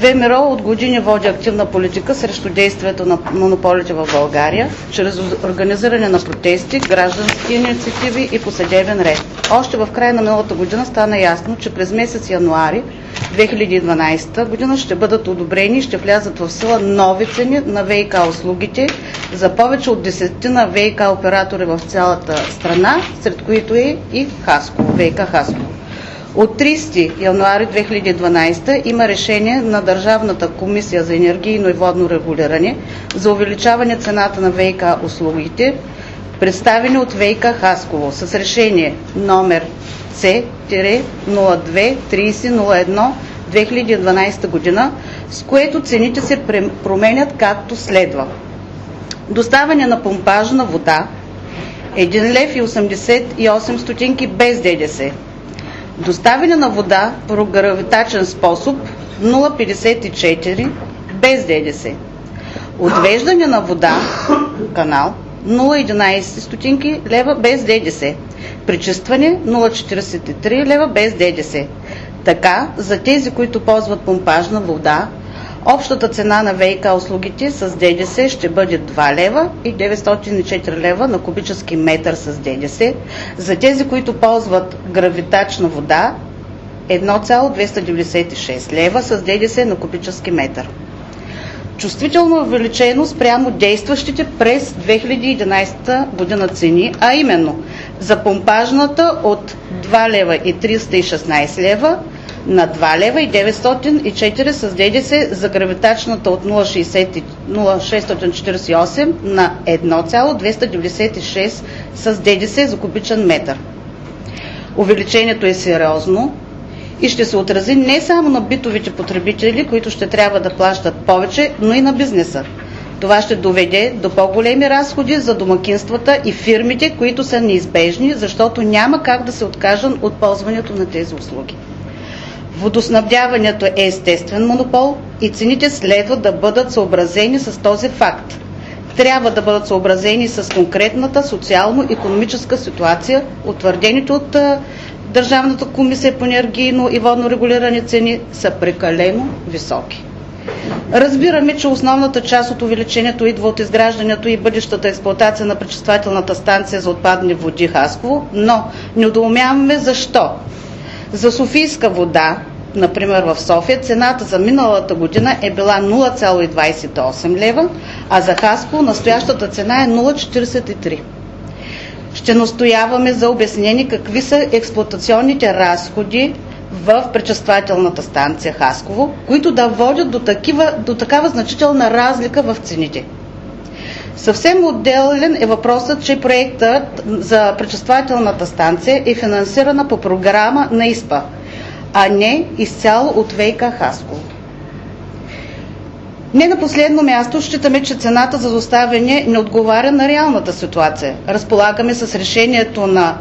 ВМРО от години води активна политика срещу действието на монополите в България, чрез организиране на протести, граждански инициативи и по съдебен ред. Още в края на миналата година стана ясно, че през месец януари 2012 година ще бъдат одобрени и ще влязат в сила нови цени на ВиК услугите за повече от 10 на ВиК оператори в цялата страна, сред които е и Хасково, ВиК Хасково. От 30 януари 2012 има решение на Държавната комисия за енергийно и водно регулиране за увеличаване цената на ВиК услугите, представени от ВиК Хасково с решение номер C-02-30-01-2012 година, с което цените се променят както следва. Доставяне на помпажна вода 1,88 лв. без ДДС. Доставяне на вода по гравитачен способ 0,54 без ДДС. Отвеждане на вода канал 0,11 лв. без ДДС. Пречистване 0,43 лв. без ДДС. Така, за тези, които ползват помпажна вода, общата цена на ВиК услугите с ДДС ще бъде 2 лв. и 904 лв. на кубически метър с ДДС. За тези, които ползват гравитачна вода, 1,296 лв. с ДДС на кубически метър. Чувствително увеличено спрямо действащите през 2011 година цени, а именно за помпажната от 2 лв. и 316 лв. на 2 лв. и 904 с ДДС, за гравитачната от 0,648 на 1,296 с ДДС за кубичен метър. Увеличението е сериозно и ще се отрази не само на битовите потребители, които ще трябва да плащат повече, но и на бизнеса. Това ще доведе до по-големи разходи за домакинствата и фирмите, които са неизбежни, защото няма как да се откажат от ползването на тези услуги. Водоснабдяването е естествен монопол и цените следва да бъдат съобразени с този факт. Трябва да бъдат съобразени с конкретната социално-икономическа ситуация, утвърдените от Държавната комисия по енергийно и водно регулиране цени са прекалено високи. Разбираме, че основната част от увеличението идва от изграждането и бъдещата експлоатация на пречиствателната станция за отпадни води Хасково, но недоумяваме защо. За софийска вода, например в София, цената за миналата година е била 0,28 лв., а за Хасково настоящата цена е 0,43. Ще настояваме за обяснение какви са експлоатационните разходи в пречиствателната станция Хасково, които да водят до такава значителна разлика в цените. Съвсем отделен е въпросът, че проектът за пречиствателната станция е финансирана по програма на ИСПА, а не изцяло от ВиК Хасково. Не на последно място считаме, че цената за доставяне не отговаря на реалната ситуация. Разполагаме с решението на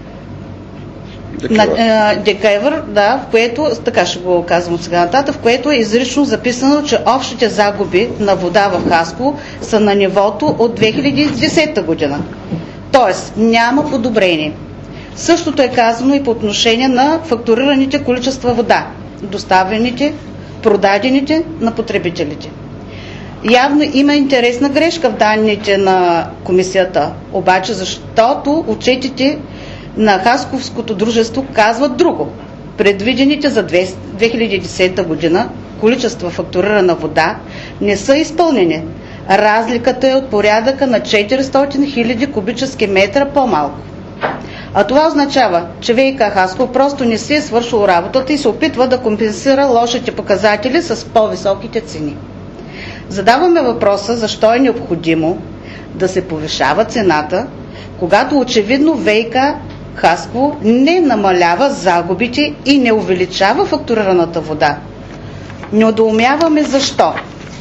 ДКЕВР, в което, така ще го казвам от сега нататък, в което е изрично записано, че общите загуби на вода в Хасково са на нивото от 2010 година. Тоест няма подобрение. Същото е казано и по отношение на фактурираните количества вода, доставените, продадените на потребителите. Явно има интересна грешка в данните на комисията, обаче защото отчетите на Хасковското дружество казват друго. Предвидените за 2010 година количества фактурирана вода не са изпълнени. Разликата е от порядъка на 400 000 кубически метра по-малко. А това означава, че ВиК Хасково просто не си е свършило работата и се опитва да компенсира лошите показатели с по-високите цени. Задаваме въпроса защо е необходимо да се повишава цената, когато очевидно ВиК Хасково не намалява загубите и не увеличава фактурираната вода. Недоумяваме защо.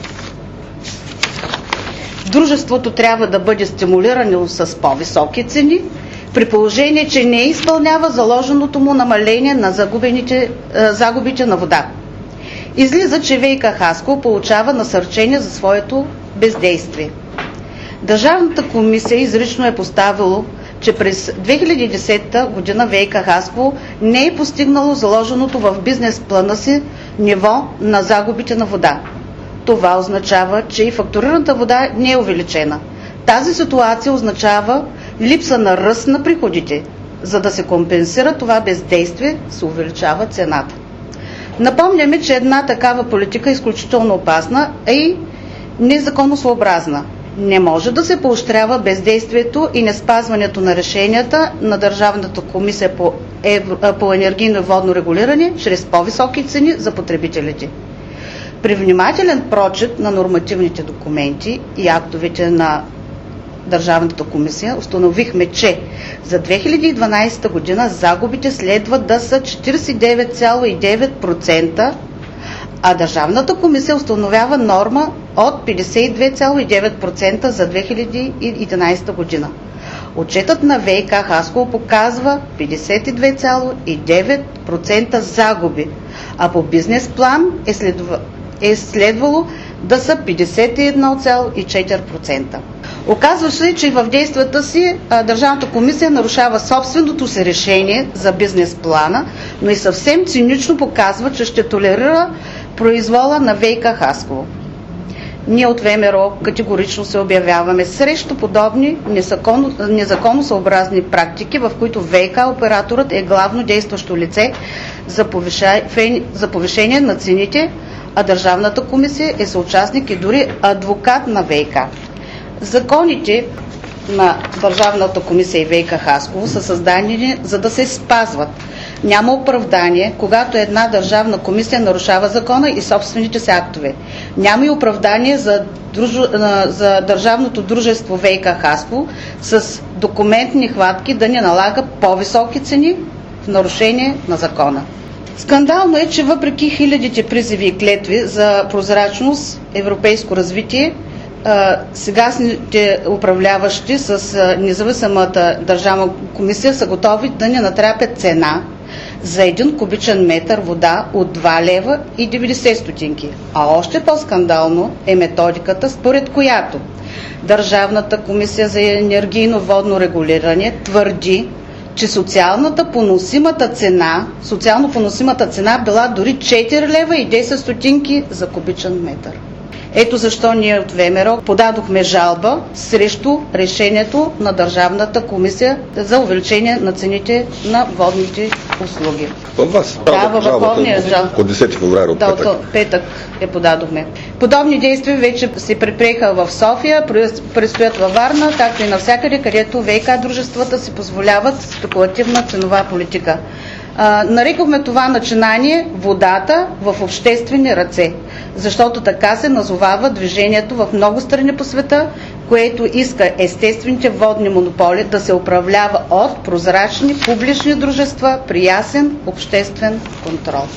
Дружеството трябва да бъде стимулирано с по-високи цени, при положение, че не изпълнява заложеното му намаление на загубите на вода. Излиза, че ВиК Хасково получава насърчение за своето бездействие. Държавната комисия изрично е поставило, че през 2010 година ВиК Хасково не е постигнало заложеното в бизнес плана си ниво на загубите на вода. Това означава, че и фактурираната вода не е увеличена. Тази ситуация означава липса на ръст на приходите. За да се компенсира това бездействие, се увеличава цената. Напомняме, че една такава политика е изключително опасна и незаконосъобразна. Не може да се поощрява бездействието и неспазването на решенията на Държавната комисия по енергийно и водно регулиране чрез по-високи цени за потребителите. При внимателен прочит на нормативните документи и актовете на Държавната комисия установихме, че за 2012 година загубите следва да са 49,9%, а Държавната комисия установява норма от 52,9% за 2011 година. Отчетът на ВиК Хасково показва 52,9% загуби, а по бизнес план е следвало да са 51,4%. Оказва се, че в действията си Държавната комисия нарушава собственото си решение за бизнес плана, но и съвсем цинично показва, че ще толерира произвола на ВиК Хасково. Ние от ВМРО категорично се обявяваме срещу подобни незаконосъобразни практики, в които ВиК операторът е главно действащо лице за повишение на цените, а Държавната комисия е съучастник и дори адвокат на ВиК. Законите на Държавната комисия и ВиК Хасково са създадени за да се спазват. Няма оправдание, когато една държавна комисия нарушава закона и собствените си актове. Няма и оправдание за държавното дружество ВиК Хасково с документни хватки да не налага по-високи цени в нарушение на закона. Скандално е, че въпреки хилядите призиви и клетви за прозрачност, европейско развитие, сегашните управляващи с независимата държавна комисия са готови да не натрапят цена за 1 кубичен метър вода от 2 лева и 90 стотинки. А още по-скандално е методиката, според която Държавната комисия за енергийно водно регулиране твърди, че социално поносимата цена била дори 4 лева и 10 стотинки за кубичен метър. Ето защо ние от ВМРО подадохме жалба срещу решението на Държавната комисия за увеличение на цените на водните услуги. От вас? Да, във Върховния жалба. От 10 февруари, от петък. Да, от петък я подадохме. Подобни действия вече се предприеха в София, предстоят във Варна, както и навсякъде, където ВиК дружествата си позволяват спекулативна ценова политика. Нарекохме това начинание водата в обществени ръце, защото така се назовава движението в много страни по света, което иска естествените водни монополи да се управлява от прозрачни публични дружества при ясен обществен контрол.